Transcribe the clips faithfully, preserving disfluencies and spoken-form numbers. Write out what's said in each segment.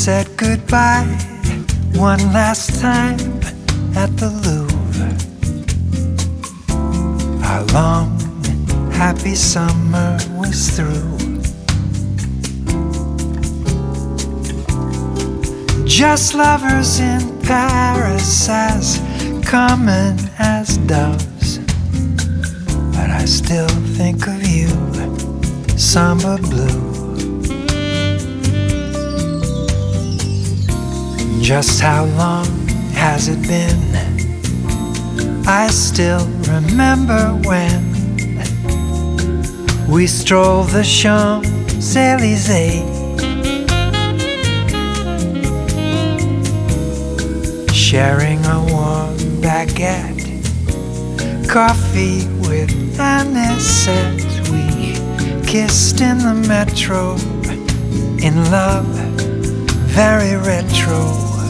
said goodbye one last time at the Louvre. Our long, happy summer was through. Just lovers in Paris, as common as doves. But I still think of you, samba blue. Just how long has it been? I still remember when we strolled the Champs-Élysées, sharing a warm baguette, coffee with anisette. We kissed in the metro, in love, very retro.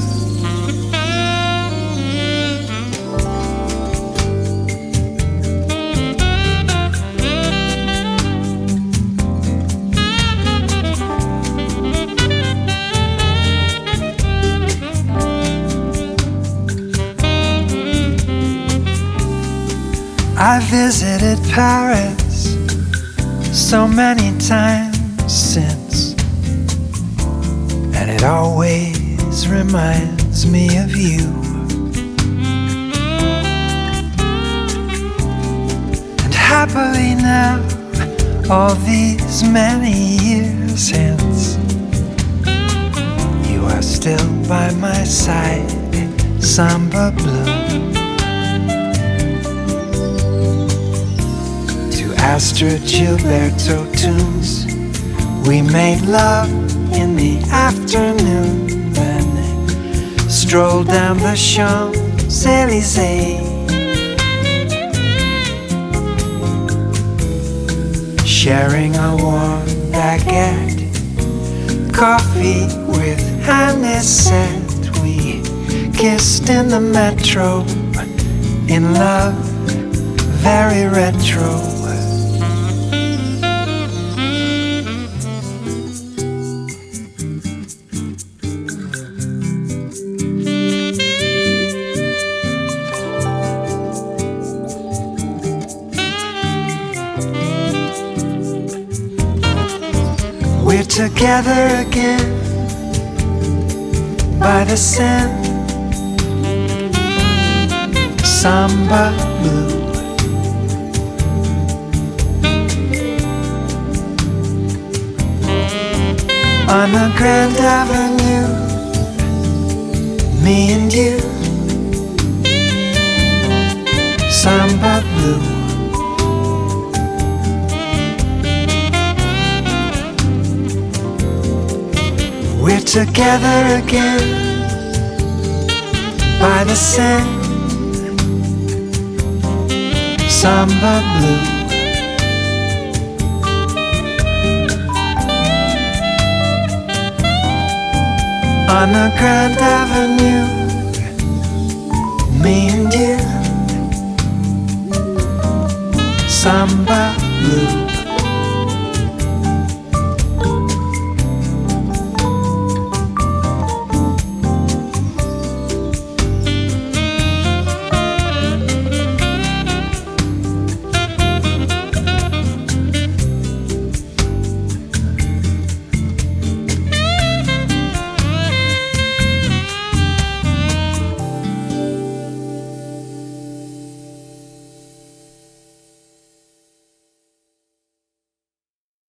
I visited Paris so many times since, and it always reminds me of you. And happily now, all these many years hence, you are still by my side, samba blue. Astor Gilberto tunes, we made love in the afternoon, then strolled down the Champs-Élysées, sharing a warm baguette, coffee with anisette. We kissed in the metro, in love, very retro. We're together again by the Seine, samba blue. On a Grand Avenue, me and you, samba blue. We're together again by the Seine, samba blue. On a Grand Avenue, me and you, samba blue.